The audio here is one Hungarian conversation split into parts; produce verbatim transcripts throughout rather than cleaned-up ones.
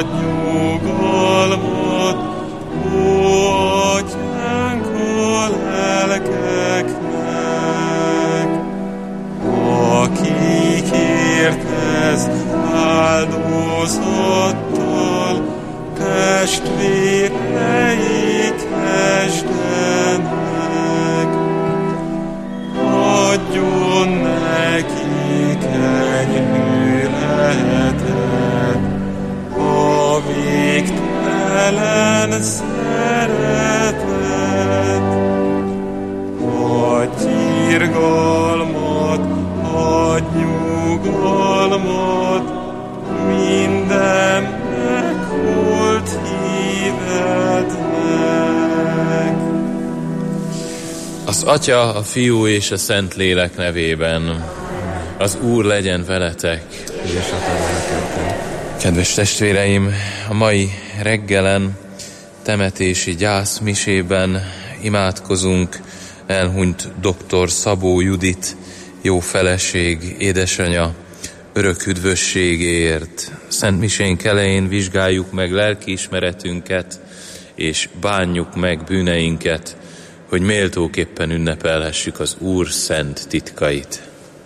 nyugalmat, ó Atyánk a lelkeknek, akik értez áldozattal testvéreik kezdenek. Adjon nekik enyhű lehetet a végtelen szeretet. Adj irgalmat, adj nyugalmat minden meghalt hívednek. Az Atya, a Fiú és a Szentlélek nevében. Az Úr legyen veletek. Kedves testvéreim, a mai reggelen temetési gyászmisében imádkozunk elhunyt dr. Szabó Judit, jó feleség, édesanyja, örök üdvösségéért. Szent misénk elején vizsgáljuk meg lelkiismeretünket, és bánjuk meg bűneinket, hogy méltóképpen ünnepelhessük az Úr szent titkait.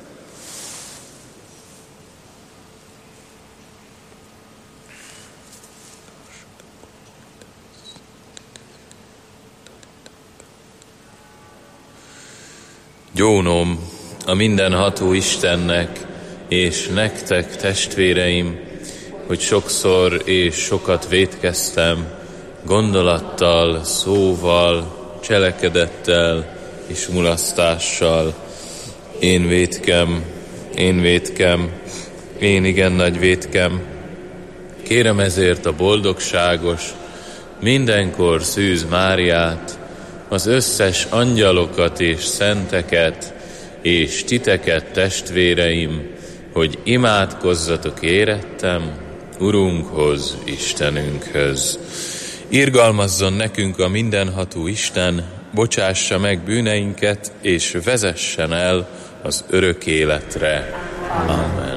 Gyónom a mindenható Istennek, és nektek, testvéreim, hogy sokszor és sokat vétkeztem, gondolattal, szóval, cselekedettel és mulasztással. Én vétkem, én vétkem, én igen nagy vétkem. Kérem ezért a boldogságos, mindenkor szűz Máriát, az összes angyalokat és szenteket, és titeket, testvéreim, hogy imádkozzatok érettem Urunkhoz, Istenünkhöz. Irgalmazzon nekünk a mindenható Isten, bocsássa meg bűneinket, és vezessen el az örök életre. Amen.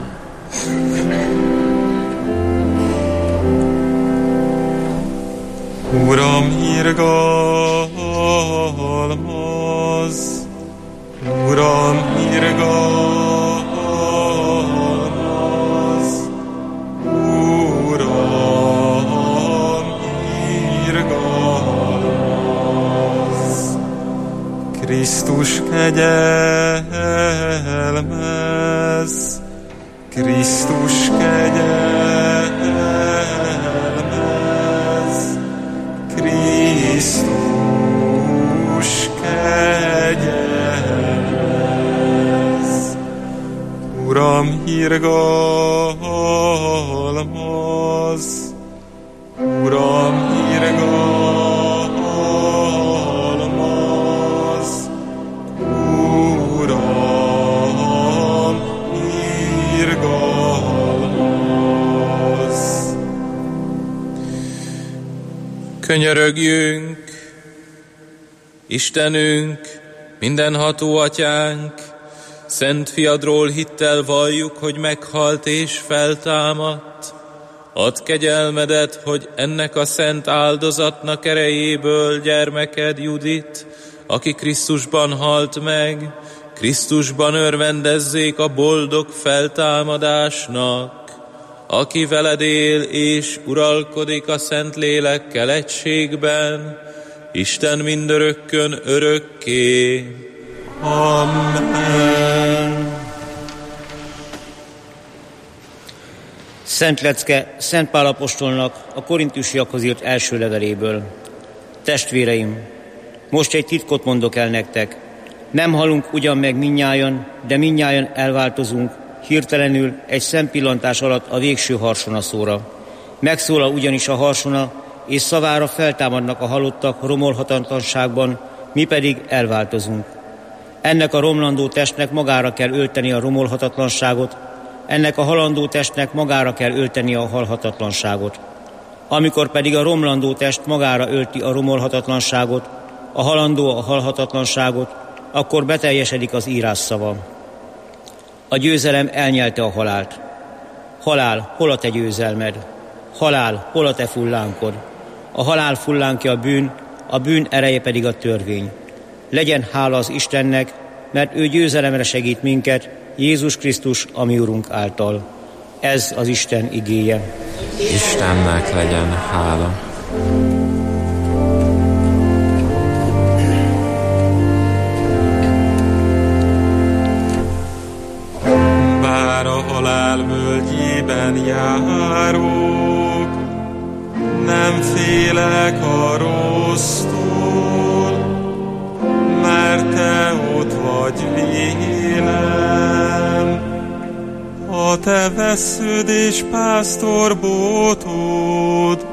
Uram, irgalmazz! Uram, irgalmazz! Uram, irgalmazz! Krisztus kegyelmez! Krisztus kegyelmez! Krisztus kegyelmez! Uram, irgalmazz! Uram, irgalmazz! Uram, irgalmazz! Könyörögjünk, Istenünk, mindenható Atyánk, Szent Fiadról hittel valljuk, hogy meghalt és feltámadt. Add kegyelmedet, hogy ennek a szent áldozatnak erejéből gyermeked Judit, aki Krisztusban halt meg, Krisztusban örvendezzék a boldog feltámadásnak, aki veled él és uralkodik a Szentlélekkel egységben, Isten mindörökkön örökké. Amen. Szent lecke Szent Pál apostolnak a korintusiakhoz írt első leveléből. Testvéreim, most egy titkot mondok el nektek. Nem halunk ugyan meg mindnyájan, de mindnyájan elváltozunk, hirtelenül egy szempillantás alatt a végső harsonaszóra. Megszólal ugyanis a harsona, és szavára feltámadnak a halottak romolhatatlanságban, mi pedig elváltozunk. Ennek a romlandó testnek magára kell ölteni a romolhatatlanságot, ennek a halandó testnek magára kell ölteni a halhatatlanságot. Amikor pedig a romlandó test magára ölti a romolhatatlanságot, a halandó a halhatatlanságot, akkor beteljesedik az írás szava. A győzelem elnyelte a halált. Halál, hol a te győzelmed? halál, hol a te fullánkod? A halál fullánkja a bűn, a bűn ereje pedig a törvény. Legyen hála az Istennek, mert ő győzelemre segít minket, Jézus Krisztus, a mi Urunk által. Ez az Isten igéje. Istennek legyen hála. Bár a halál völgyében járok, nem félek a rossztól, mert te ott vagy vélem. A te vessződ és pásztorbótod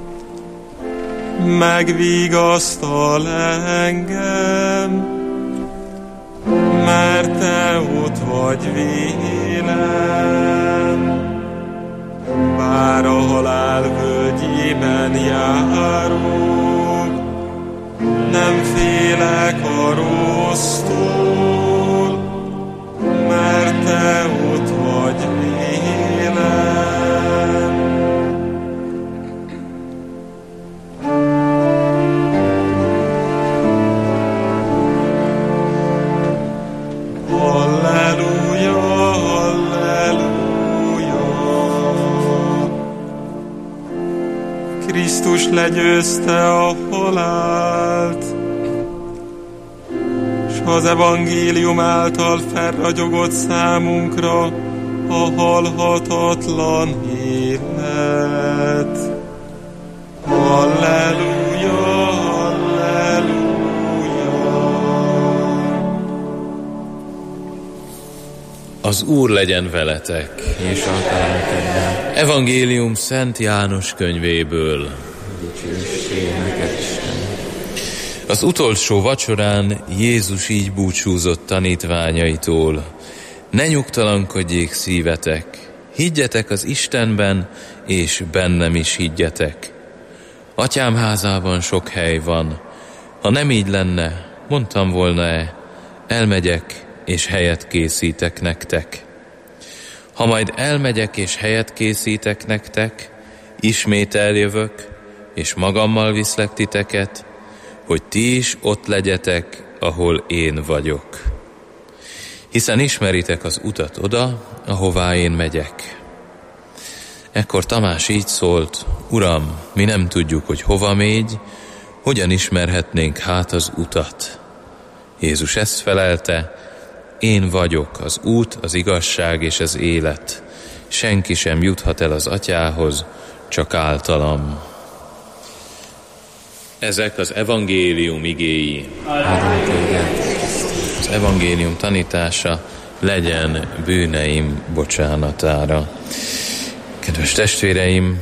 megvigasztal engem, mert te ott vagy vélem. Bár a halál völgyében járok, nem félek a rossztól, mert te ott vagy vélem. Halleluja, halleluja. Krisztus legyőzte a halált, s az evangélium által felragyogott számunkra a halhatatlan élet. Halleluja, halleluja. Az Úr legyen veletek, És a területedben Evangélium Szent János könyvéből. dicsőség neked, Isten. Az utolsó vacsorán Jézus így búcsúzott tanítványaitól. Ne nyugtalankodjék szívetek, higgyetek az Istenben, és bennem is higgyetek. Atyám házában sok hely van. Ha nem így lenne, mondtam volna-e, elmegyek, és helyet készítek nektek. Ha majd elmegyek, és helyet készítek nektek, ismét eljövök, és magammal viszlek titeket, hogy ti is ott legyetek, ahol én vagyok. Hiszen ismeritek az utat oda, ahová én megyek. Ekkor Tamás így szólt, Uram, mi nem tudjuk, hogy hova mégy, hogyan ismerhetnénk hát az utat? Jézus ezt felelte, én vagyok az út, az igazság és az élet. Senki sem juthat el az Atyához, csak általam. Ezek az evangélium igéi. Áldunk téged, Az evangélium tanítása legyen bűneim bocsánatára. Kedves testvéreim,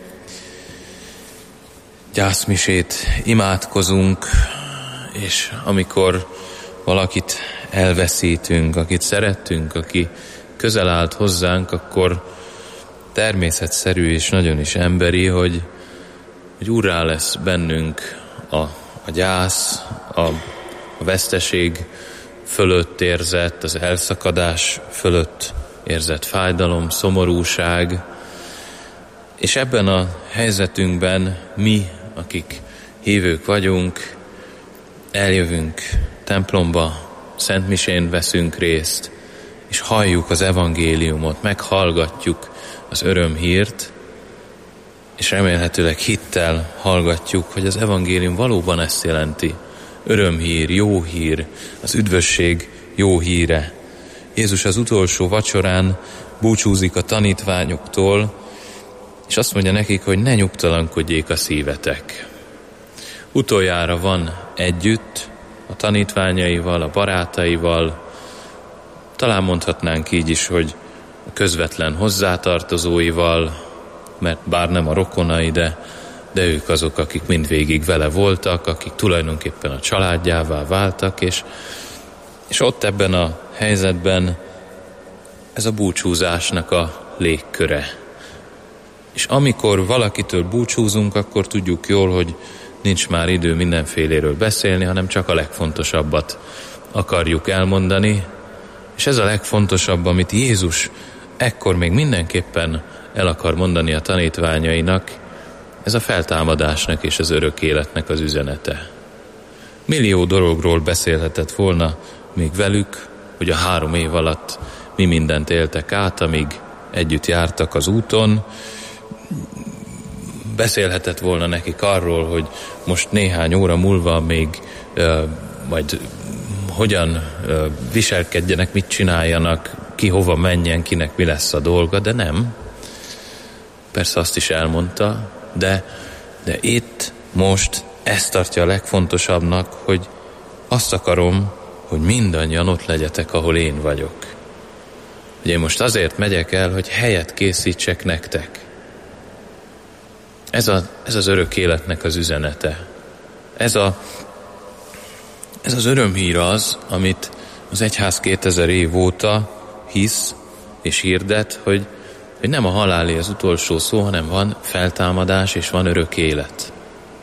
gyászmisét imádkozunk, és amikor valakit elveszítünk, akit szerettünk, aki közel állt hozzánk, akkor természetszerű és nagyon is emberi, hogy, hogy úrrá lesz bennünk a, a gyász, a, a veszteség fölött érzett, az elszakadás fölött érzett fájdalom, szomorúság, és ebben a helyzetünkben mi, akik hívők vagyunk, eljövünk templomba, szentmisén veszünk részt, és halljuk az evangéliumot, meghallgatjuk az örömhírt, és remélhetőleg hittel hallgatjuk, hogy az evangélium valóban ezt jelenti. Örömhír, jó hír, az üdvösség jó híre. Jézus az utolsó vacsorán búcsúzik a tanítványoktól, és azt mondja nekik, hogy ne nyugtalankodjék a szívetek. Utoljára van együtt a tanítványaival, a barátaival, talán mondhatnánk így is, hogy a közvetlen hozzátartozóival, mert bár nem a rokonai, de, de ők azok, akik mindvégig vele voltak, akik tulajdonképpen a családjává váltak, és, és ott ebben a helyzetben ez a búcsúzásnak a légköre. És amikor valakitől búcsúzunk, akkor tudjuk jól, hogy nincs már idő mindenféléről beszélni, hanem csak a legfontosabbat akarjuk elmondani, és ez a legfontosabb, amit Jézus ekkor még mindenképpen el akar mondani a tanítványainak, ez a feltámadásnak és az örök életnek az üzenete. Millió dologról beszélhetett volna még velük, hogy a három év alatt mi mindent éltek át, amíg együtt jártak az úton. Beszélhetett volna nekik arról, hogy most néhány óra múlva még uh, majd hogyan uh, viselkedjenek, mit csináljanak, ki hova menjen, kinek mi lesz a dolga, de nem. Persze azt is elmondta, de, de itt most ezt tartja a legfontosabbnak, hogy azt akarom, hogy mindannyian ott legyetek, ahol én vagyok. Hogy én most azért megyek el, hogy helyet készítsek nektek. Ez, a, ez az örök életnek az üzenete. Ez, a, ez az örömhír az, amit az egyház kétezer év óta hisz és hirdet, hogy, hogy nem a halálé az utolsó szó, hanem van feltámadás és van örök élet.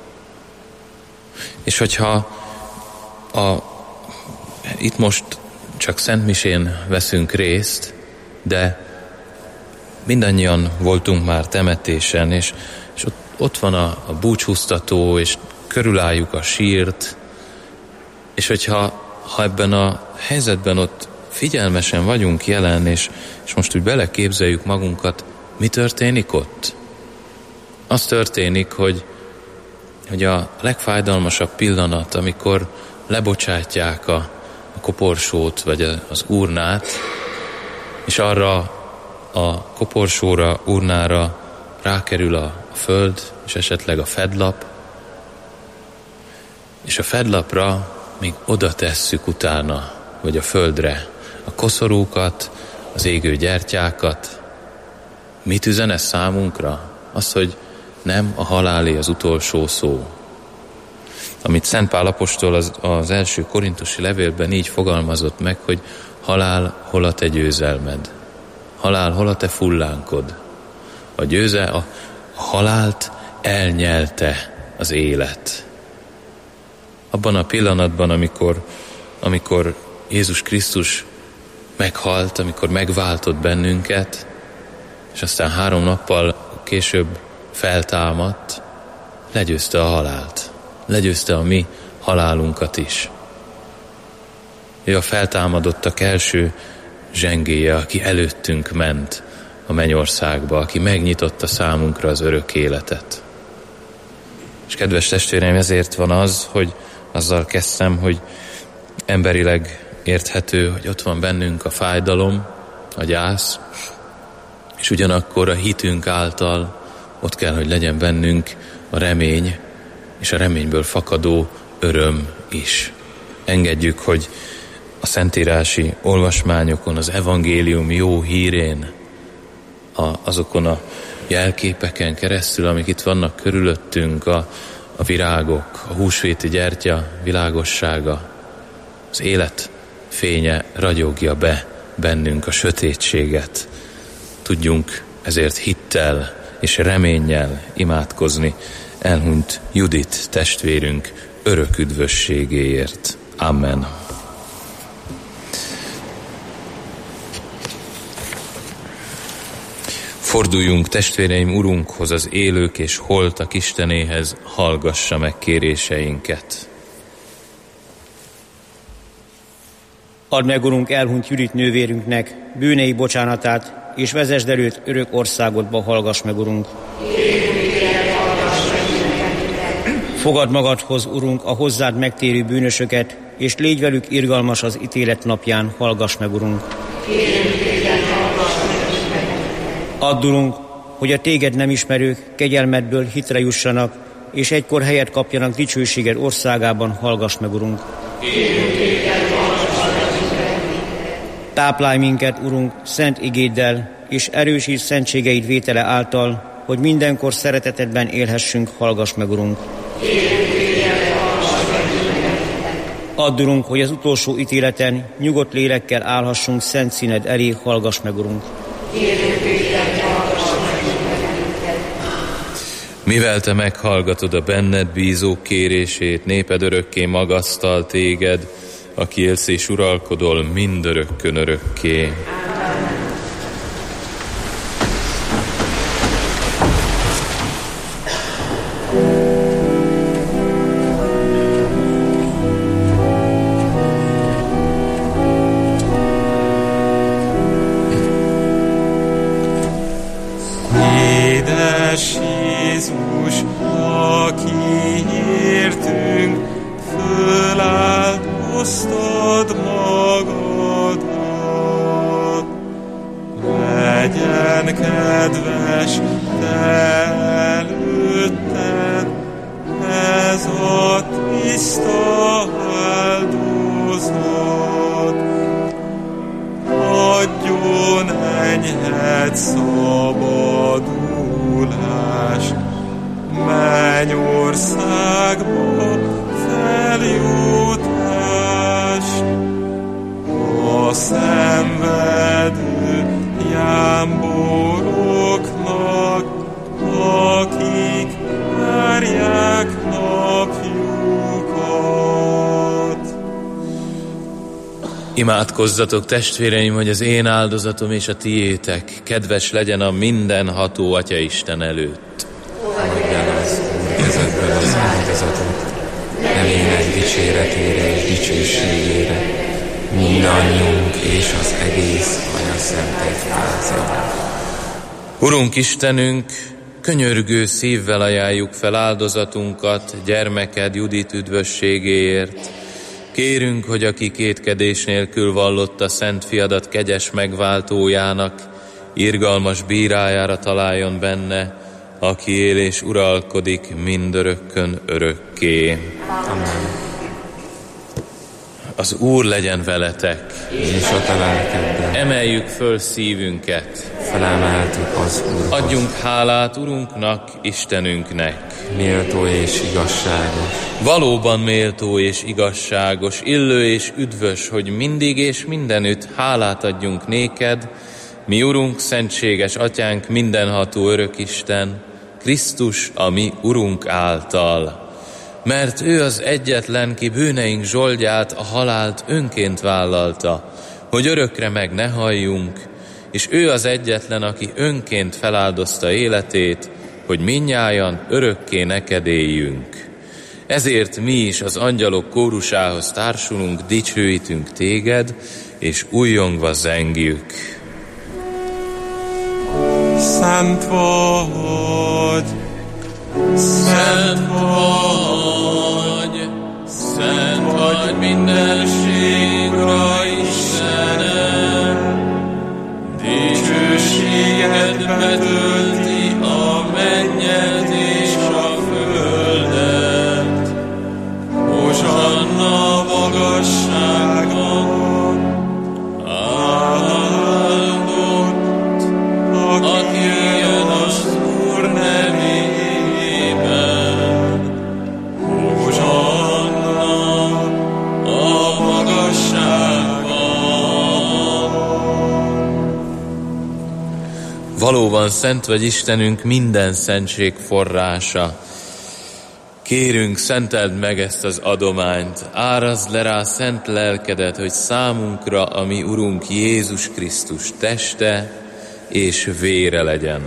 És hogyha a, itt most csak szentmisén veszünk részt, de mindannyian voltunk már temetésen, és, és ott, ott van a, a búcsúztató, és körülálljuk a sírt, és hogyha ha ebben a helyzetben ott figyelmesen vagyunk jelen, és, és most úgy beleképzeljük magunkat, mi történik ott? Az történik, hogy, hogy a legfájdalmasabb pillanat, amikor lebocsátják a, a koporsót, vagy a, az urnát, és arra a koporsóra, urnára rákerül a, a föld, és esetleg a fedlap, és a fedlapra még oda tesszük utána, vagy a földre a koszorúkat, az égő gyertyákat. Mit üzen ez számunkra? Az, hogy nem a halálé az utolsó szó. Amit Szent Pál apostol az, az első korintusi levélben így fogalmazott meg, hogy halál, hol a te győzelmed? Halál, hol a te fullánkod? A győze, a, a halált elnyelte az élet. Abban a pillanatban, amikor, amikor Jézus Krisztus meghalt, amikor megváltott bennünket, és aztán három nappal később feltámadt, legyőzte a halált. Legyőzte a mi halálunkat is. Ő a feltámadottak első zsengéje, aki előttünk ment a mennyországba, aki megnyitotta számunkra az örök életet. És kedves testvéreim, ezért van az, hogy azzal kezdtem, hogy emberileg érthető, hogy ott van bennünk a fájdalom, a gyász, és ugyanakkor a hitünk által ott kell, hogy legyen bennünk a remény, és a reményből fakadó öröm is. Engedjük, hogy a szentírási olvasmányokon, az evangélium jó hírén, a, azokon a jelképeken keresztül, amik itt vannak körülöttünk, a, a virágok, a húsvéti gyertya világossága, az élet fénye ragyogja be bennünk a sötétséget. Tudjunk ezért hittel és reménnyel imádkozni elhunyt Judit testvérünk örök üdvösségéért. Amen. Forduljunk, testvéreim, Urunkhoz, az élők és holtak Istenéhez, hallgassa meg kéréseinket. Add meg, Urunk, elhunyt Judit nővérünknek bűnei bocsánatát, és vezesd előtt örök országodba, hallgass meg, Urunk. Fogad magadhoz, Urunk, a hozzád megtérő bűnösöket, és légy velük irgalmas az ítélet napján, hallgass meg, Urunk. Add, Urunk, hogy a téged nem ismerők kegyelmedből hitre jussanak, és egykor helyet kapjanak dicsőséged országában, hallgass meg, Urunk. Táplálj minket, Urunk, szent igéddel, és erősíts szentségeid vétele által, hogy mindenkor szeretetedben élhessünk, hallgass meg, Urunk. Add, Urunk, hogy az utolsó ítéleten nyugodt lélekkel állhassunk szent színed elé, hallgass meg, Urunk. Mivel te meghallgatod a benned bízók kérését, néped örökké magasztal téged, aki élsz és uralkodol mindörökkön örökké. értünk, föláldoztad magadat. Legyen kedves te előtted ez a tiszta áldozat. Adjon enyhed szabadulást, mennyországba feljutást. A szenvedő jámboroknak, akik várják napjukat. Imádkozzatok, testvéreim, hogy az én áldozatom és a tiétek kedves legyen a mindenható Atyaisten előtt. Adj el az Úr kezedből az áldozatot, nevének dicséretére és dicsőségére, mindannyiunk és az egész Anyaszentek házára. Urunk Istenünk, könyörgő szívvel ajánljuk fel áldozatunkat gyermeked Judit üdvösségéért. Kérünk, hogy aki kétkedés nélkül vallotta Szent Fiadat kegyes megváltójának, irgalmas bírájára találjon benne, aki él és uralkodik mindörökkön örökké. Amen. Az Úr legyen veletek. És a te lelkeddel. Emeljük föl szívünket. Felemeltük az Úrhoz. Adjunk hálát Urunknak, Istenünknek. Méltó és igazságos. Valóban méltó és igazságos, illő és üdvös, hogy mindig és mindenütt hálát adjunk néked, mi Urunk, szentséges Atyánk, mindenható Örökisten, Krisztus, a mi Urunk által. Mert ő az egyetlen, ki bűneink zsoldját, a halált önként vállalta, hogy örökre meg ne halljunk, és ő az egyetlen, aki önként feláldozta életét, hogy mindnyájan örökké neked éljünk. Ezért mi is az angyalok kórusához társulunk, dicsőítünk téged, és újjongva zengjük. Szent vagy, Szent vagy, szent vagy mindenség, Ura Istenem, dicsőséged betölti a mennyet és a földet. Hosanna magasságban, áldott, aki jön az Úr nevében. Hosanna a magasságban. Valóban szent vagy Istenünk, minden szentség forrása. Kérünk, szenteld meg ezt az adományt, árazd le rá szent lelkedet, hogy számunkra a mi Urunk Jézus Krisztus teste és vére legyen.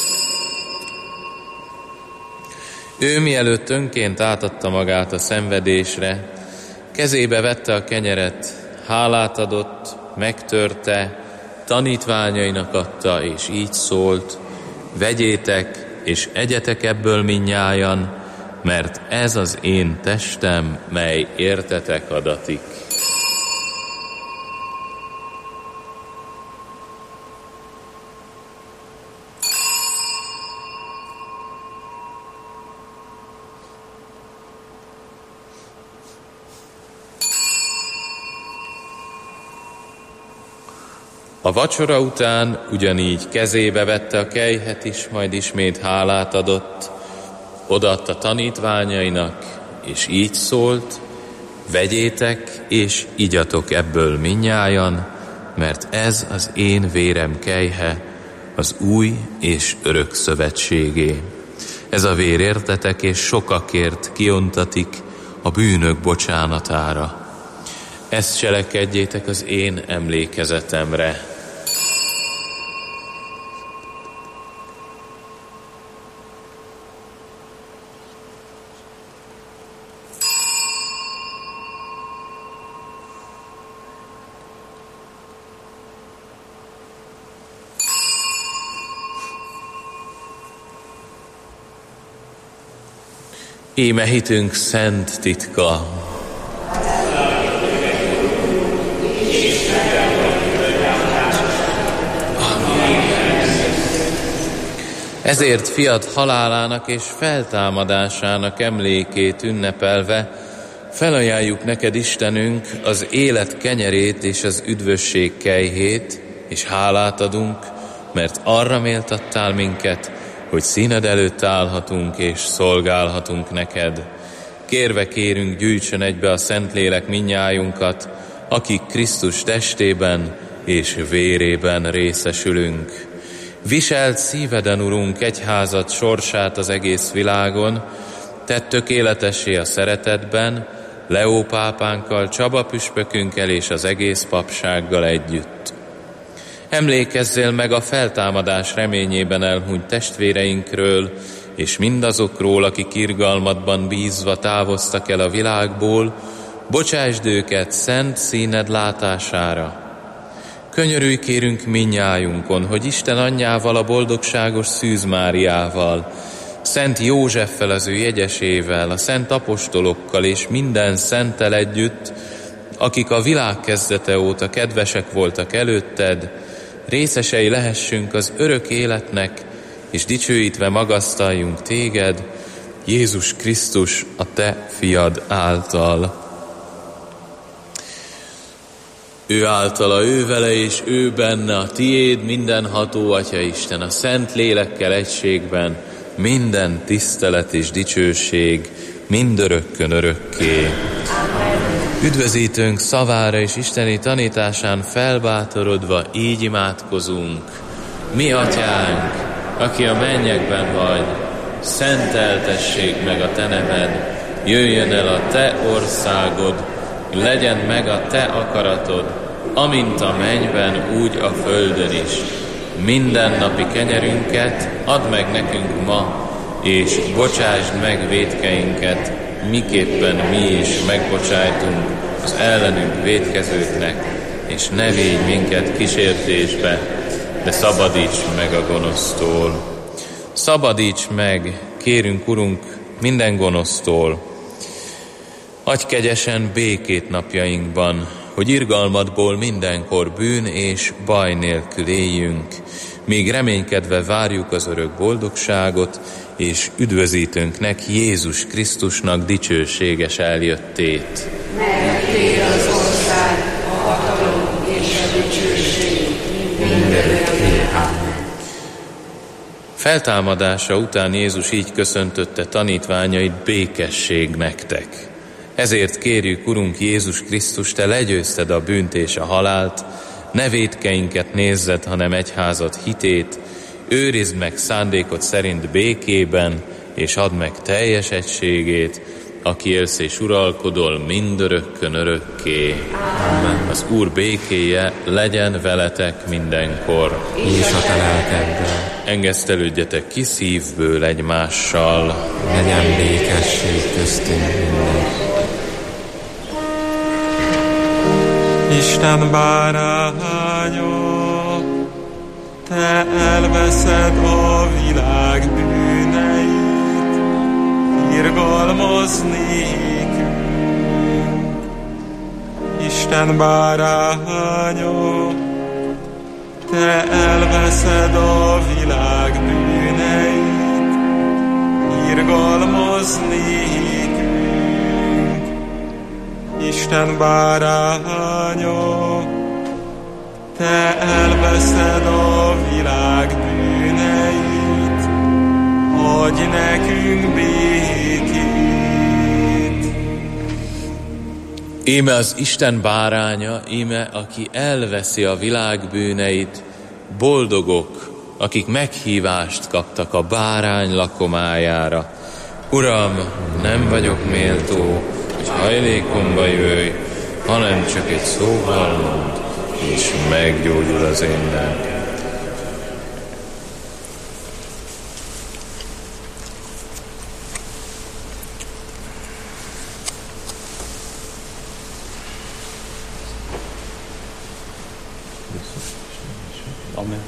Ő mielőtt önként átadta magát a szenvedésre, kezébe vette a kenyeret, hálát adott, megtörte, tanítványainak adta, és így szólt: vegyétek, és egyetek ebből mindnyájan, mert ez az én testem, mely értetek adatik. A vacsora után ugyanígy kezébe vette a kelyhet is, majd ismét hálát adott, odaadta tanítványainak, és így szólt: vegyétek és igyatok ebből mindnyájan, mert ez az én vérem kelyhe, az új és örök szövetségé. Ez a vér értetek és sokakért kiontatik a bűnök bocsánatára. Ezt cselekedjétek az én emlékezetemre. Íme hitünk szent titka. Ezért fiad halálának és feltámadásának emlékét ünnepelve felajánljuk neked, Istenünk, az élet kenyerét és az üdvösség kejhét, és hálát adunk, mert arra méltattál minket, hogy színed előtt állhatunk és szolgálhatunk neked. Kérve kérünk, gyűjtsön egybe a Szentlélek mindnyájunkat, akik Krisztus testében és vérében részesülünk. Viselt szíveden, Urunk, egyházad sorsát az egész világon, tedd tökéletessé a szeretetben, Leó pápánkkal, Csaba püspökünkkel és az egész papsággal együtt. Emlékezzél meg a feltámadás reményében elhunyt testvéreinkről, és mindazokról, akik irgalmadban bízva távoztak el a világból, bocsásd őket szent színed látására. Könyörülj kérünk mindnyájunkon, hogy Isten anyjával, a boldogságos Szűz Máriával, Szent Józseffel, az ő jegyesével, a szent apostolokkal és minden szenttel együtt, akik a világ kezdete óta kedvesek voltak előtted, részesei lehessünk az örök életnek, és dicsőítve magasztaljunk téged, Jézus Krisztus, a te fiad által. Ő általa, ő vele és ő benne, a tiéd mindenható Atya Isten, a Szent Lélekkel egységben, minden tisztelet és dicsőség, mindörökkön örökké. Üdvözítőnk szavára és isteni tanításán felbátorodva így imádkozunk. Mi Atyánk, aki a mennyekben vagy, szenteltessék meg a te neved, jöjjön el a te országod, legyen meg a te akaratod, amint a mennyben, úgy a földön is. Mindennapi kenyerünket add meg nekünk ma, és bocsásd meg vétkeinket, miképpen mi is megbocsájtunk az ellenünk vétkezőknek, és ne védj minket kísértésbe, de szabadíts meg a gonosztól. Szabadíts meg, kérünk, Urunk, minden gonosztól. Adj kegyesen békét napjainkban, hogy irgalmadból mindenkor bűn és baj nélkül éljünk, míg reménykedve várjuk az örök boldogságot, és üdvözítőnknek, Jézus Krisztusnak dicsőséges eljöttét. Mert tér az ország, a hatalom és a dicsőség mindörökké. Amen. Feltámadása után Jézus így köszöntötte tanítványait: békesség nektek. Ezért kérjük, Urunk Jézus Krisztus, te legyőzted a bűnt és a halált, ne vétkeinket nézzed, hanem egyházad hitét, őrizd meg szándékod szerint békében, és add meg teljes egységét, aki élsz és uralkodol mindörökkön örökké. Amen. Az Úr békéje legyen veletek mindenkor. És a te lelkeddel. Engesztelődjetek ki szívből egymással. Legyen békesség köztünk minden. Isten báránya, te elveszed a világ bűneit, irgalmazz nékünk. Isten báránya, te elveszed a világ bűneit, irgalmazz nékünk. Isten báránya, te elveszed a világ bűneit, adj nekünk békét. Íme az Isten báránya, íme aki elveszi a világ bűneit, boldogok, akik meghívást kaptak a bárány lakomájára. Uram, nem vagyok méltó, hogy hajlékomba jöjj, hanem csak egy szóval mondd, és meggyógyul az én lelkem. Amen.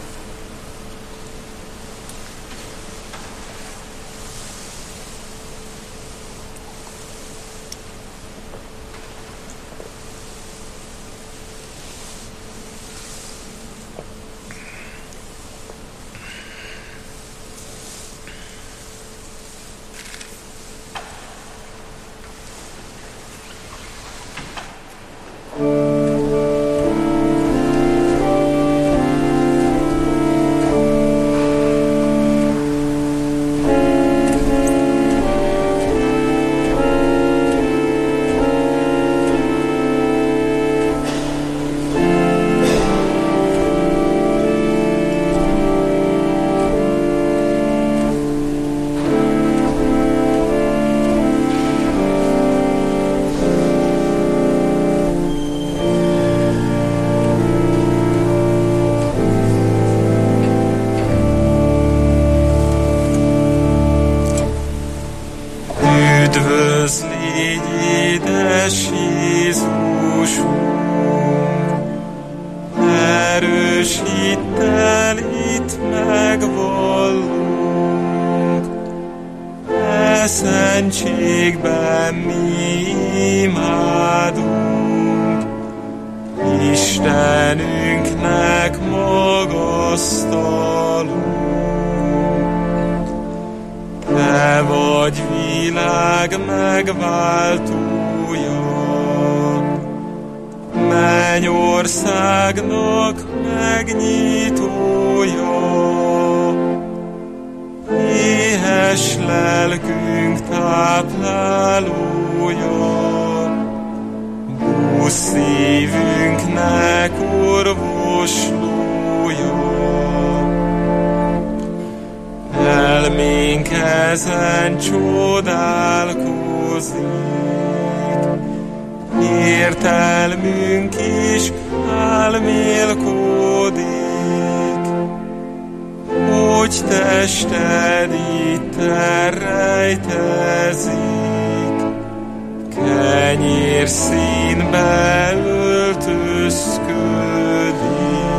Üdvözl, légy édes Jézusunk, erős hittel itt megvallunk, e szentségben mi imádunk, Istenünknek magasztalunk. Te vagy világ megváltója, mennyországnak megnyitója, éhes lelkünk táplálója, bús szívünknek orvoslója. Elménk ezen csodálkozik, értelmünk is álmélkodik, hogy tested itt rejtezik, kenyér színbe öltözködik.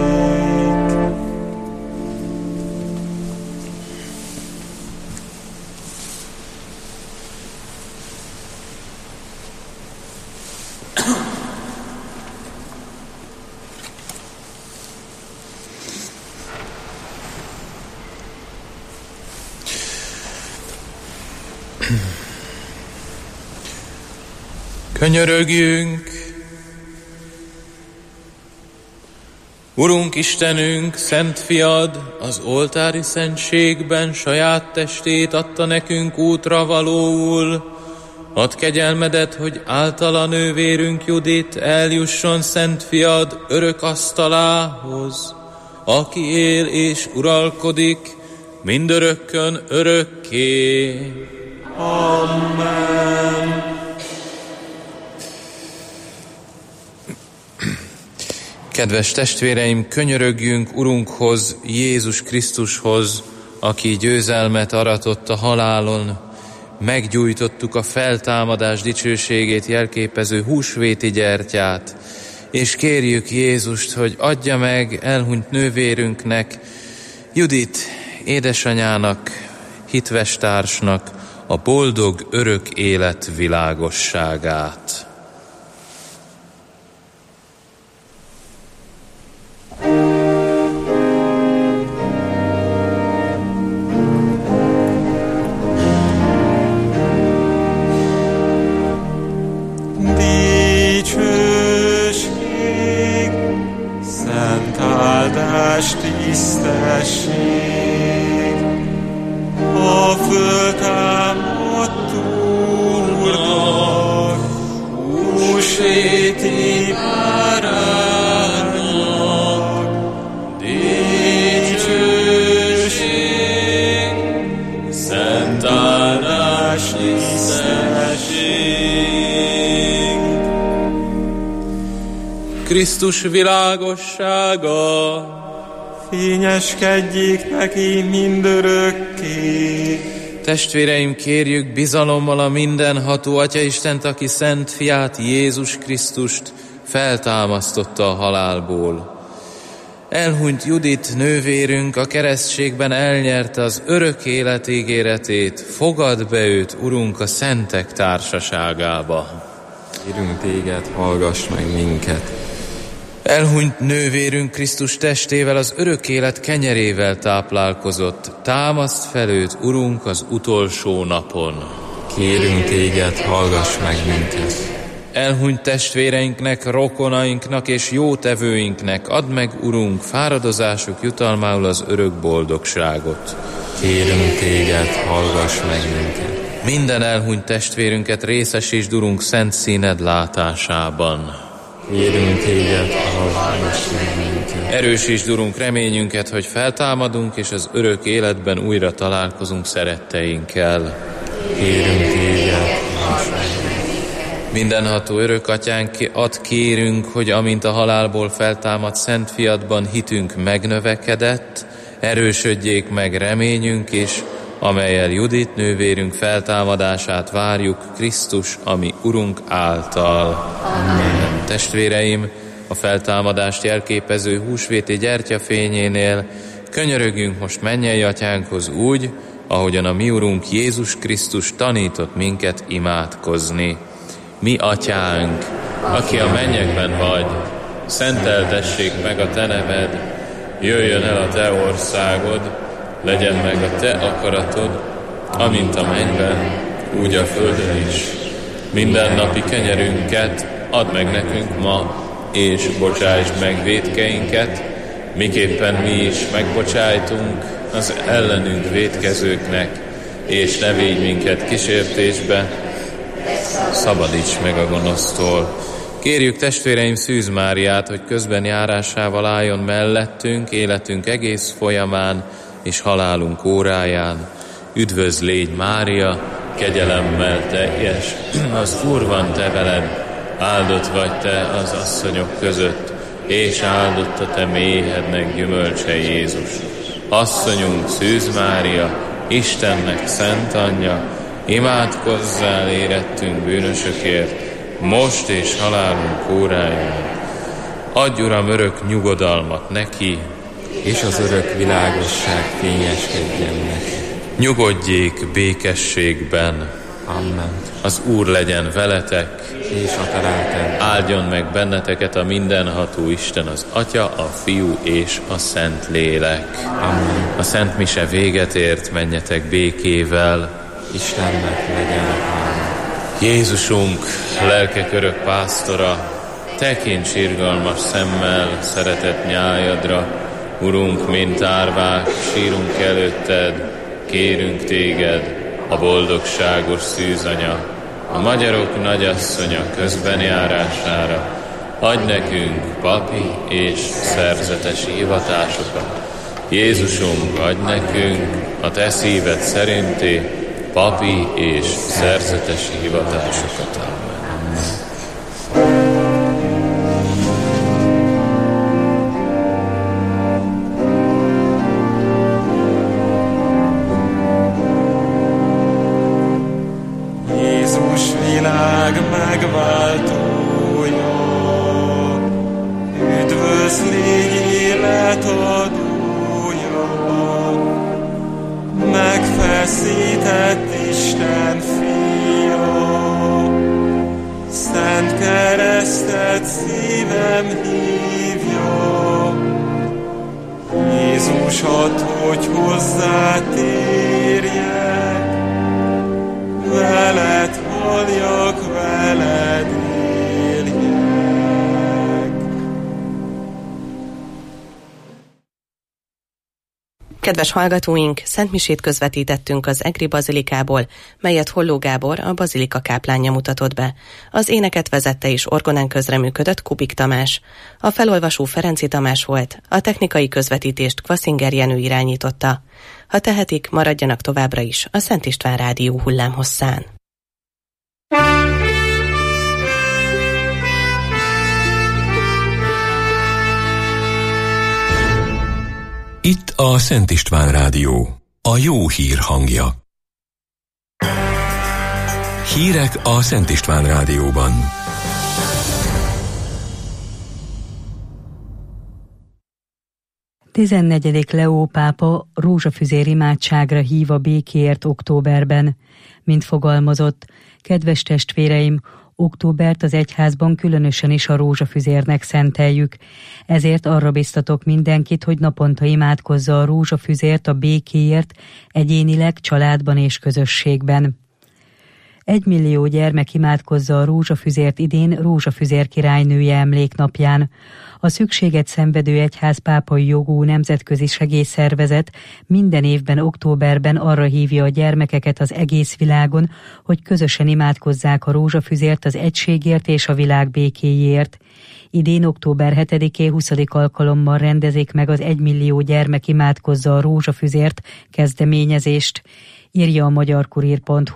Könyörögjünk! Urunk Istenünk, Szent Fiad, az oltári szentségben saját testét adta nekünk útra valóul. Add kegyelmedet, hogy általa nővérünk Judit eljusson Szent Fiad örök asztalához, aki él és uralkodik mindörökkön örökké. Amen. Kedves testvéreim, könyörögjünk Urunkhoz, Jézus Krisztushoz, aki győzelmet aratott a halálon. Meggyújtottuk a feltámadás dicsőségét jelképező húsvéti gyertyát, és kérjük Jézust, hogy adja meg elhunyt nővérünknek, Judit édesanyának, hitves társnak a boldog örök élet világosságát. Tisztesség, a föltámadt Úrnak, húsvéti báránynak, dicsőség, szent áldás, tisztesség. Krisztus világossága, fényeskedjék neki mindörökké. Testvéreim, kérjük bizalommal a mindenható Atyaistent, aki Szent Fiát, Jézus Krisztust feltámasztotta a halálból. Elhunyt Judit nővérünk a keresztségben elnyerte az örök élet ígéretét. Fogadd be őt, Urunk, a szentek társaságába. Kérünk téged, hallgass meg minket. Elhunyt nővérünk Krisztus testével, az örök élet kenyerével táplálkozott. Támaszt fel őt, Urunk, az utolsó napon. Kérünk téged, hallgass meg minket. Elhunyt testvéreinknek, rokonainknak és jótevőinknek add meg, Urunk, fáradozásuk jutalmául az örök boldogságot. Kérünk téged, hallgass meg minket. Minden elhunyt testvérünket részesítsd, Urunk, szent színed látásában. Kérünk téged, hallgass meg minket. Erősítsd, Urunk, reményünket, hogy feltámadunk, és az örök életben újra találkozunk szeretteinkkel. Kérünk téged, hallgass meg minket. Mindenható örök atyánk, add kérünk, hogy amint a halálból feltámadt Szent Fiadban hitünk megnövekedett, erősödjék meg reményünk, és amellyel Judit nővérünk feltámadását várjuk Krisztus, ami Urunk által. Amen. Testvéreim, a feltámadást jelképező húsvéti gyertyafényénél könyörögjünk most mennyei atyánkhoz úgy, ahogyan a mi Urunk Jézus Krisztus tanított minket imádkozni. Mi atyánk, aki a mennyekben vagy, szenteltessék meg a te neved, jöjjön el a te országod, legyen meg a te akaratod, amint a mennyben, úgy a földön is. Mindennapi kenyerünket add meg nekünk ma, és bocsásd meg vétkeinket, miképpen mi is megbocsájtunk az ellenünk vétkezőknek, és ne védj minket kísértésbe, szabadíts meg a gonosztól. Kérjük testvéreim Szűz Máriát, hogy közben járásával álljon mellettünk, életünk egész folyamán és halálunk óráján. Üdvözl légy Mária, kegyelemmel teljes, az Úr van te veled, áldott vagy te az asszonyok között, és áldott a te méhednek gyümölcse Jézus. Asszonyunk Szűz Mária, Istennek szent anyja, imádkozzál érettünk bűnösökért, most és halálunk óráján. Adj, Uram, örök nyugodalmat neki, és az örök világosság fényeskedjen neki. Nyugodjék békességben. Amen. Az Úr legyen veletek, és a találten. Áldjon meg benneteket a mindenható Isten, az Atya, a Fiú és a Szent Lélek. Amen. A Szent Mise véget ért, menjetek békével. Istennek legyen hála. Jézusunk, lelkek örök pásztora, tekints irgalmas szemmel szeretett nyájadra, Urunk, mint árvák, sírunk előtted, kérünk téged, a boldogságos szűzanya, a magyarok nagyasszonya közben járására, adj nekünk papi és szerzetesi hivatásokat. Jézusunk, adj nekünk a te szíved szerinti papi és szerzetesi hivatásokat. Amen. Jézus világ megváltója, üdvözl légy életadója, megfeszített Isten fia, szent keresztet szívem hívja. Jézus, add, hogy hozzátérjek, veled halljak, veled éljek. Kedves hallgatóink, szentmisét közvetítettünk az Egri Bazilikából, melyet Holló Gábor, a Bazilika káplánja mutatott be. Az éneket vezette és orgonán közreműködött Kubik Tamás. A felolvasó Ferenci Tamás volt, a technikai közvetítést Kvaszinger Jenő irányította. Ha tehetik, maradjanak továbbra is a Szent István Rádió hullámhosszán. Itt a Szent István Rádió, a jó hír hangja. Hírek a Szent István Rádióban. tizennegyedik Leó pápa rózsafüzér imádságra hív a békéért októberben. Mint fogalmazott, kedves testvéreim, októbert az egyházban különösen is a rózsafüzérnek szenteljük. Ezért arra biztatok mindenkit, hogy naponta imádkozza a rózsafüzért a békéért, egyénileg, családban és közösségben. Egy millió gyermek imádkozza a rózsafüzért idén Rózsafüzér királynője emléknapján. A szükséget szenvedő egyház pápai jogú nemzetközi segélyszervezet minden évben októberben arra hívja a gyermekeket az egész világon, hogy közösen imádkozzák a rózsafüzért az egységért és a világ békéjéért. Idén október hetedikén huszadik alkalommal rendezik meg az egymillió gyermek imádkozza a rózsafüzért kezdeményezést, írja a magyarkurír pont hu.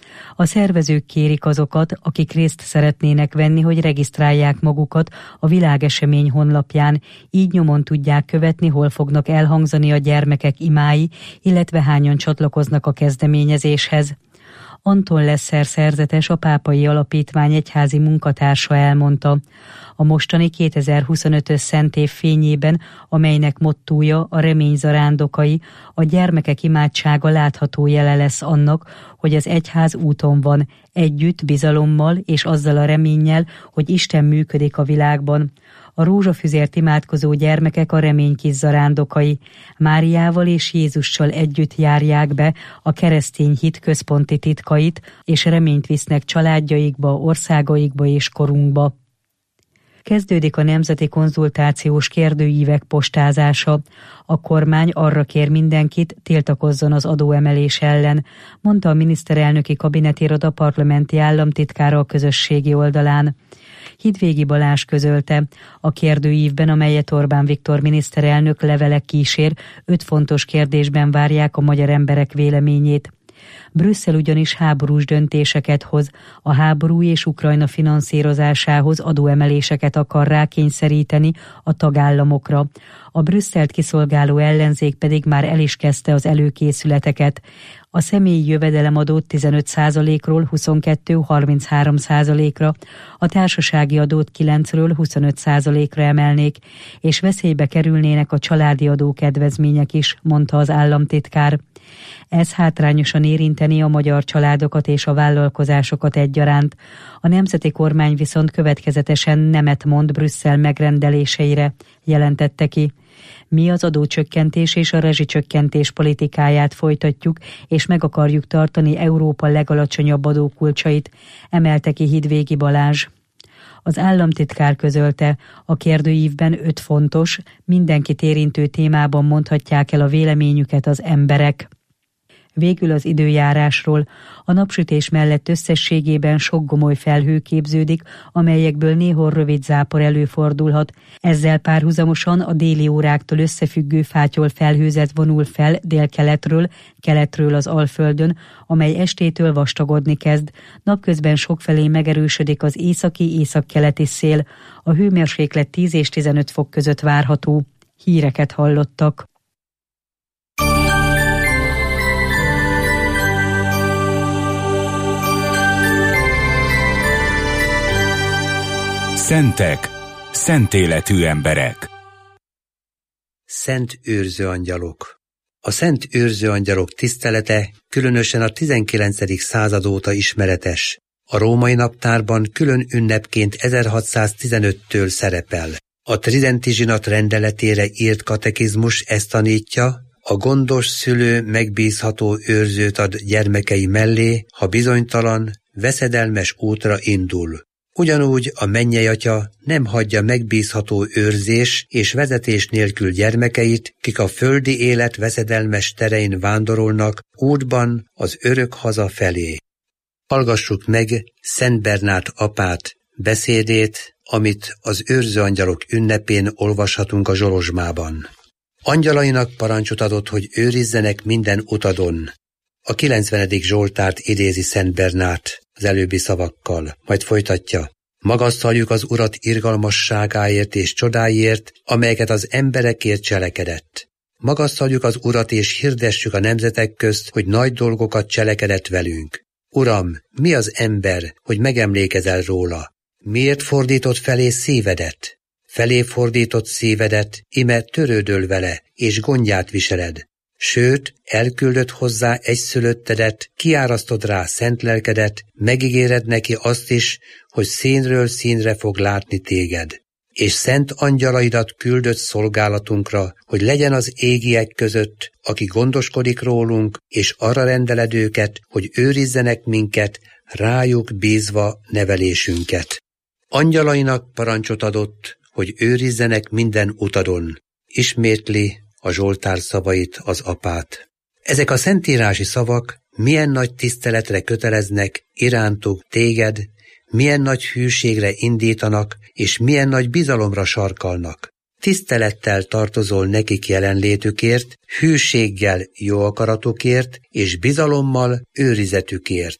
A szervezők kérik azokat, akik részt szeretnének venni, hogy regisztrálják magukat a világesemény honlapján, így nyomon tudják követni, hol fognak elhangzani a gyermekek imái, illetve hányan csatlakoznak a kezdeményezéshez. Anton Lesser szerzetes, a Pápai Alapítvány egyházi munkatársa elmondta, a mostani kétezer-huszonötös szentév fényében, amelynek mottója a remény zarándokai, a gyermekek imádsága látható jele lesz annak, hogy az egyház úton van, együtt bizalommal és azzal a reménnyel, hogy Isten működik a világban. A rózsafüzért imádkozó gyermekek a remény kis zarándokai. Máriával és Jézussal együtt járják be a keresztény hit központi titkait, és reményt visznek családjaikba, országaikba és korunkba. Kezdődik a nemzeti konzultációs kérdőívek postázása. A kormány arra kér mindenkit, tiltakozzon az adóemelés ellen, mondta a miniszterelnöki kabinetiroda parlamenti államtitkára a közösségi oldalán. Hidvégi Balázs közölte, a kérdőívben, amelyet Orbán Viktor miniszterelnök levele kísér, öt fontos kérdésben várják a magyar emberek véleményét. Brüsszel ugyanis háborús döntéseket hoz, a háború és Ukrajna finanszírozásához adóemeléseket akar rákényszeríteni a tagállamokra. A Brüsszelt kiszolgáló ellenzék pedig már el is kezdte az előkészületeket. A személyi jövedelemadót tizenöt százalékról huszonkettő-harminchárom százalékra, a társasági adót kilencről huszonöt százalékra emelnék, és veszélybe kerülnének a családi adókedvezmények is, mondta az államtitkár. Ez hátrányosan érinteni a magyar családokat és a vállalkozásokat egyaránt. A nemzeti kormány viszont következetesen nemet mond Brüsszel megrendeléseire, jelentette ki. Mi az adócsökkentés és a rezsicsökkentés politikáját folytatjuk, és meg akarjuk tartani Európa legalacsonyabb adókulcsait, emelte ki Hidvégi Balázs. Az államtitkár közölte, a kérdőívben öt fontos, mindenkit érintő témában mondhatják el a véleményüket az emberek. Végül az időjárásról. A napsütés mellett összességében sok gomoly felhő képződik, amelyekből néhol rövid zápor előfordulhat. Ezzel párhuzamosan a déli óráktól összefüggő fátyol felhőzet vonul fel délkeletről, keletről az Alföldön, amely estétől vastagodni kezd. Napközben sokfelé megerősödik az északi-északkeleti szél. A hőmérséklet tíz és tizenöt fok között várható. Híreket hallottak. Szentek, szent életű emberek. Szent őrző angyalok. A szent őrző angyalok tisztelete különösen a tizenkilencedik század óta ismeretes. A római naptárban külön ünnepként ezerhatszáztizenöttől szerepel. A tridenti zsinat rendeletére írt katekizmus ezt tanítja, a gondos szülő megbízható őrzőt ad gyermekei mellé, ha bizonytalan, veszedelmes útra indul. Ugyanúgy a mennyeiatya nem hagyja megbízható őrzés és vezetés nélkül gyermekeit, kik a földi élet veszedelmes terein vándorolnak, útban az örök haza felé. Hallgassuk meg Szent Bernát apát beszédét, amit az őrző angyalok ünnepén olvashatunk a Zsolozsmában. Angyalainak parancsot adott, hogy őrizzenek minden utadon. A kilencvenedik Zsoltárt idézi Szent Bernát az előbbi szavakkal, majd folytatja. Magasztaljuk az Urat irgalmasságáért és csodáiért, amelyeket az emberekért cselekedett. Magasztaljuk az Urat és hirdessük a nemzetek közt, hogy nagy dolgokat cselekedett velünk. Uram, mi az ember, hogy megemlékezel róla? Miért fordított felé szívedet? Felé fordított szívedet, ime törődöl vele, és gondját viseled. Sőt, elküldött hozzá egyszülöttedet, kiárasztod rá szent lelkedet, megígéred neki azt is, hogy színről színre fog látni téged. És szent angyalaidat küldött szolgálatunkra, hogy legyen az égiek között, aki gondoskodik rólunk, és arra rendeled őket, hogy őrizzenek minket, rájuk bízva nevelésünket. Angyalainak parancsot adott, hogy őrizzenek minden utadon. Ismétli a Zsoltár szavait az apát. Ezek a szentírási szavak milyen nagy tiszteletre köteleznek irántuk téged, milyen nagy hűségre indítanak, és milyen nagy bizalomra sarkalnak. Tisztelettel tartozol nekik jelenlétükért, hűséggel jó akaratukért, és bizalommal őrizetükért.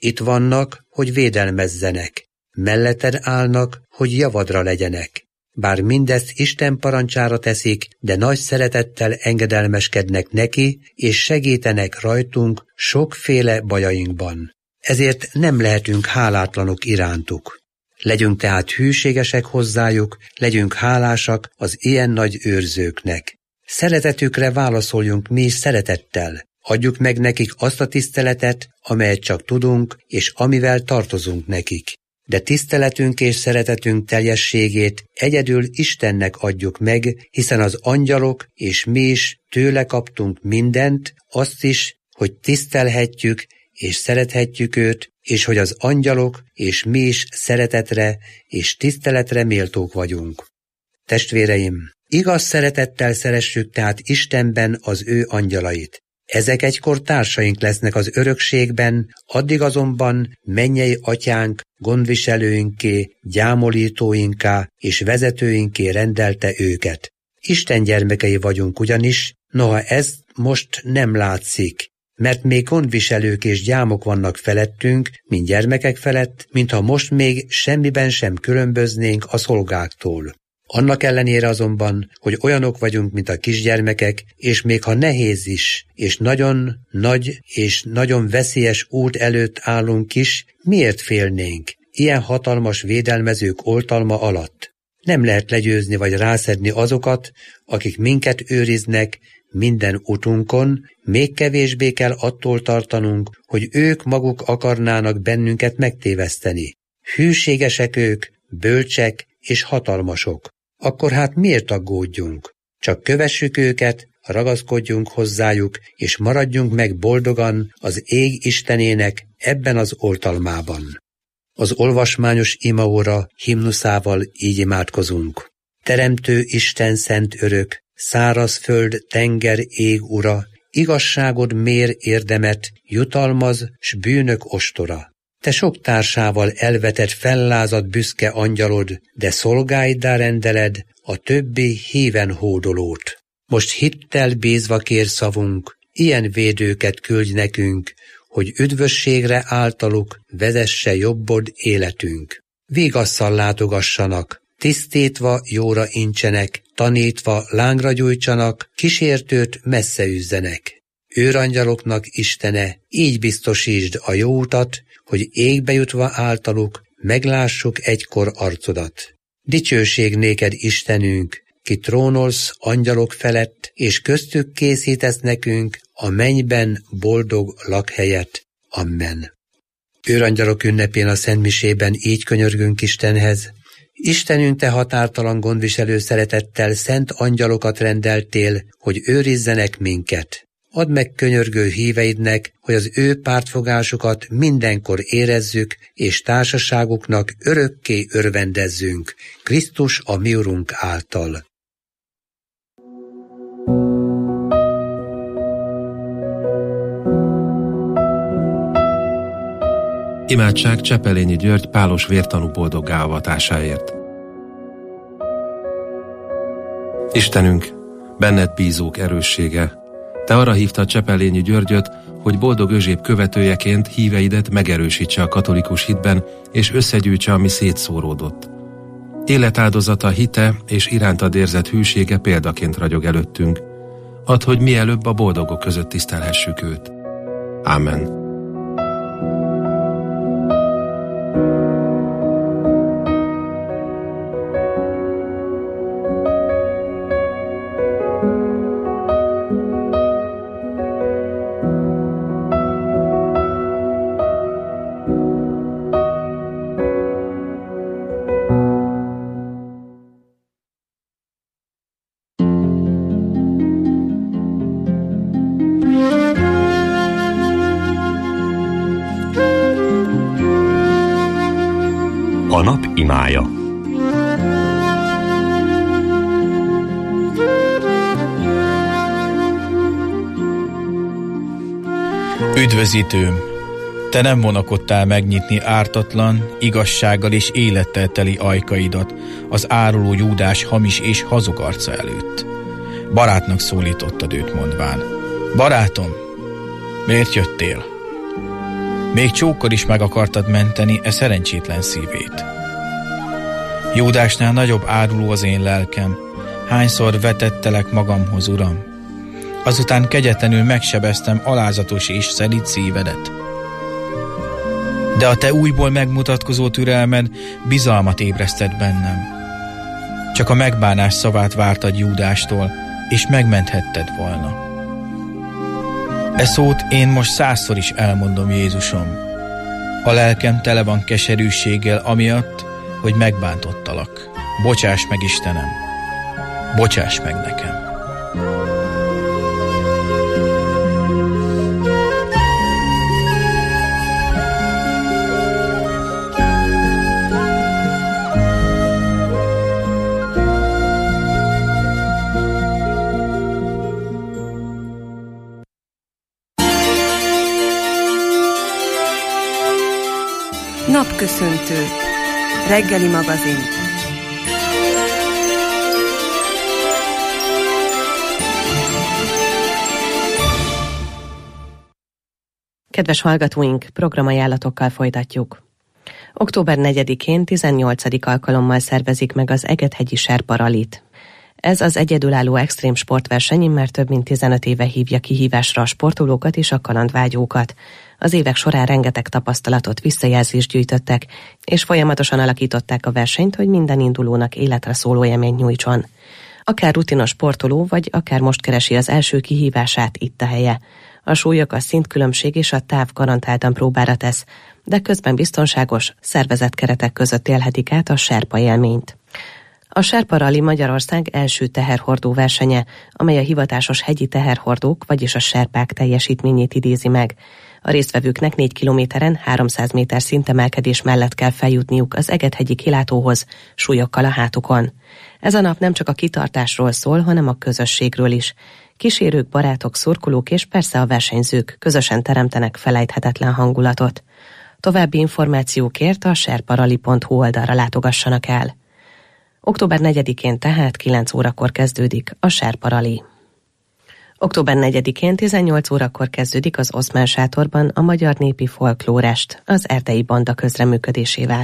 Itt vannak, hogy védelmezzenek. Melletted állnak, hogy javadra legyenek. Bár mindezt Isten parancsára teszik, de nagy szeretettel engedelmeskednek neki, és segítenek rajtunk sokféle bajainkban. Ezért nem lehetünk hálátlanok irántuk. Legyünk tehát hűségesek hozzájuk, legyünk hálásak az ilyen nagy őrzőknek. Szeretetükre válaszoljunk mi is szeretettel. Adjuk meg nekik azt a tiszteletet, amelyet csak tudunk, és amivel tartozunk nekik. De tiszteletünk és szeretetünk teljességét egyedül Istennek adjuk meg, hiszen az angyalok és mi is tőle kaptunk mindent, azt is, hogy tisztelhetjük és szerethetjük őt, és hogy az angyalok és mi is szeretetre és tiszteletre méltók vagyunk. Testvéreim, igaz szeretettel szeressük tehát Istenben az ő angyalait. Ezek egykor társaink lesznek az örökségben, addig azonban mennyei atyánk, gondviselőinké, gyámolítóinká és vezetőinké rendelte őket. Isten gyermekei vagyunk ugyanis, noha ez most nem látszik, mert még gondviselők és gyámok vannak felettünk, mint gyermekek felett, mintha most még semmiben sem különböznénk a szolgáktól. Annak ellenére azonban, hogy olyanok vagyunk, mint a kisgyermekek, és még ha nehéz is, és nagyon nagy és nagyon veszélyes út előtt állunk is, miért félnénk ilyen hatalmas védelmezők oltalma alatt? Nem lehet legyőzni vagy rászedni azokat, akik minket őriznek minden utunkon, még kevésbé kell attól tartanunk, hogy ők maguk akarnának bennünket megtéveszteni. Hűségesek ők, bölcsek és hatalmasok. Akkor hát miért aggódjunk? Csak kövessük őket, ragaszkodjunk hozzájuk, és maradjunk meg boldogan az ég Istenének ebben az oltalmában. Az olvasmányos imaóra himnuszával így imádkozunk. Teremtő Isten szent örök, száraz föld, tenger, ég ura, igazságod mér érdemet, jutalmaz, s bűnök ostora. Te sok társával elvetett fellázadt büszke angyalod, de szolgáiddá rendeled a többi híven hódolót. Most hittel bízva kér szavunk, ilyen védőket küldj nekünk, hogy üdvösségre általuk vezesse jobbod életünk. Vigasszal látogassanak, tisztítva jóra incsenek, tanítva lángra gyújtsanak, kísértőt messze üzzenek. Őrangyaloknak Istene, így biztosítsd a jó utat, hogy égbe jutva általuk meglássuk egykor arcodat. Dicsőség néked, Istenünk, ki trónolsz angyalok felett, és köztük készítesz nekünk a mennyben boldog lakhelyet. Amen. Őrangyalok ünnepén a szentmisében így könyörgünk Istenhez. Istenünk, te határtalan gondviselő szeretettel szent angyalokat rendeltél, hogy őrizzenek minket. Add meg könyörgő híveidnek, hogy az ő pártfogásukat mindenkor érezzük, és társaságuknak örökké örvendezzünk, Krisztus a mi Urunk által. Imádság Csepelényi György pálos vértanú boldoggá avatásáért. Istenünk, benned bízók erőssége, te arra hívtad Csepelényi Györgyöt, hogy boldog Özséb követőjeként híveidet megerősítse a katolikus hitben, és összegyűjtse, ami szétszóródott. Életáldozata, hite és irántad érzett hűsége példaként ragyog előttünk. Add, hogy mielőbb a boldogok között tisztelhessük őt. Ámen. A nap imája. Üdvözítőm! Te nem vonakodtál megnyitni ártatlan, igazsággal és élettel teli ajkaidat az áruló Júdás hamis és hazug arca előtt. Barátnak szólítottad őt mondván: Barátom, miért jöttél? Még csókkal is meg akartad menteni e szerencsétlen szívét. Júdásnál nagyobb áruló az én lelkem, hányszor vetettelek magamhoz, Uram. Azután kegyetlenül megsebeztem alázatos és szelíd szívedet. De a te újból megmutatkozó türelmed bizalmat ébresztett bennem. Csak a megbánás szavát vártad Júdástól, és megmenthetted volna. E szót én most százszor is elmondom, Jézusom. A lelkem tele van keserűséggel amiatt, hogy megbántottalak. Bocsáss meg, Istenem! Bocsáss meg nekem! Napköszöntő. Reggeli magazin. Kedves hallgatóink, programajánlatokkal folytatjuk. október negyedikén tizennyolcadik alkalommal szervezik meg az Egethegyi Serpa Rallit. Ez az egyedülálló extrém sportverseny már több mint tizenöt éve hívja kihívásra a sportolókat és a kalandvágyókat. Az évek során rengeteg tapasztalatot, visszajelzést gyűjtöttek, és folyamatosan alakították a versenyt, hogy minden indulónak életre szóló élményt nyújtson. Akár rutinos sportoló, vagy akár most keresi az első kihívását, itt a helye. A súlyok, a szintkülönbség és a táv garantáltan próbára tesz, de közben biztonságos, szervezett keretek között élhetik át a serpa élményt. A Serpa Rally Magyarország első teherhordó versenye, amely a hivatásos hegyi teherhordók, vagyis a serpák teljesítményét idézi meg. A résztvevőknek négy kilométeren háromszáz méter szintemelkedés mellett kell feljutniuk az Egethegyi kilátóhoz, súlyokkal a hátukon. Ez a nap nem csak a kitartásról szól, hanem a közösségről is. Kísérők, barátok, szurkolók és persze a versenyzők közösen teremtenek felejthetetlen hangulatot. További információkért a serparally pont hu oldalra látogassanak el. október negyedikén tehát kilenc órakor kezdődik a Serpa Rally. október negyedikén tizennyolc órakor kezdődik az Oszmán sátorban a Magyar Népi Folklórest, az Erdei Banda közreműködésével.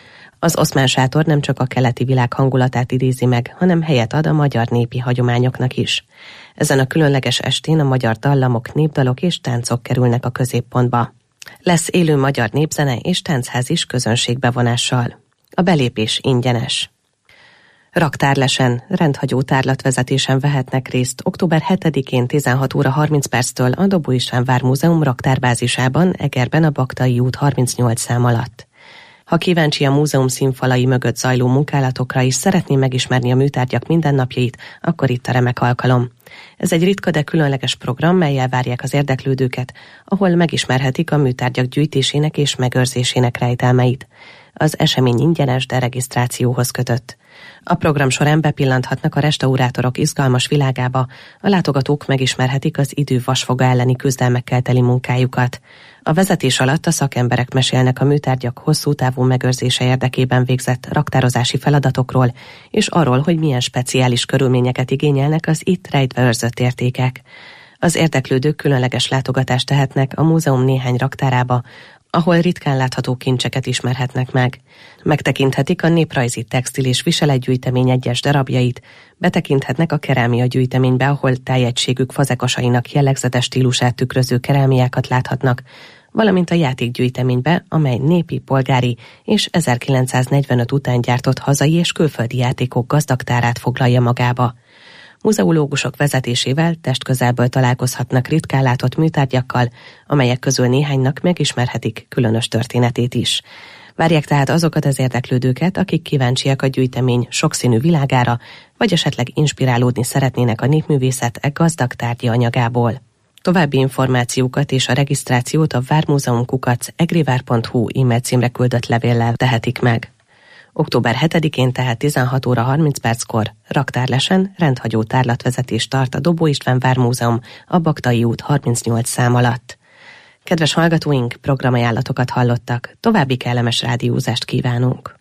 Az Oszmán sátor nem csak a keleti világ hangulatát idézi meg, hanem helyet ad a magyar népi hagyományoknak is. Ezen a különleges estén a magyar dallamok, népdalok és táncok kerülnek a középpontba. Lesz élő magyar népzene és táncház is közönségbevonással. A belépés ingyenes. Raktárlesen, rendhagyó tárlatvezetésen vehetnek részt október hetedikén tizenhat óra harminc perctől a Dobó István Vármúzeum raktárbázisában, Egerben a Baktai út harmincnyolc szám alatt. Ha kíváncsi a múzeum színfalai mögött zajló munkálatokra és szeretné megismerni a műtárgyak mindennapjait, akkor itt a remek alkalom. Ez egy ritka, de különleges program, mellyel várják az érdeklődőket, ahol megismerhetik a műtárgyak gyűjtésének és megőrzésének rejtelmeit. Az esemény ingyenes, de regisztrációhoz kötött. A program során bepillanthatnak a restaurátorok izgalmas világába, a látogatók megismerhetik az idő vasfoga elleni küzdelmekkel teli munkájukat. A vezetés alatt a szakemberek mesélnek a műtárgyak hosszú távú megőrzése érdekében végzett raktározási feladatokról, és arról, hogy milyen speciális körülményeket igényelnek az itt rejtve őrzött értékek. Az érdeklődők különleges látogatást tehetnek a múzeum néhány raktárába, ahol ritkán látható kincseket ismerhetnek meg. Megtekinthetik a néprajzi textil és viseletgyűjtemény egyes darabjait, betekinthetnek a kerámia gyűjteménybe, ahol tájegységük fazekasainak jellegzetes stílusát tükröző kerámiákat láthatnak, valamint a játékgyűjteménybe, amely népi, polgári és ezerkilencszáznegyvenöt után gyártott hazai és külföldi játékok gazdagtárát foglalja magába. Muzeológusok vezetésével testközelből találkozhatnak ritkán látott műtárgyakkal, amelyek közül néhánynak megismerhetik különös történetét is. Várják tehát azokat az érdeklődőket, akik kíváncsiak a gyűjtemény sokszínű világára, vagy esetleg inspirálódni szeretnének a népművészet e gazdag tárgyi anyagából. További információkat és a regisztrációt a vármúzeum kukac egrivár pont hu e-mail címre küldött levéllel tehetik meg. október hetedikén tehát tizenhat óra harminc perckor raktárlesen rendhagyó tárlatvezetés tart a Dobó István Vármúzeum a Baktai út harmincnyolc szám alatt. Kedves hallgatóink, programajánlatokat hallottak, további kellemes rádiózást kívánunk.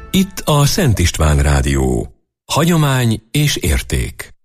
Itt a Szent István Rádió. Hagyomány és érték.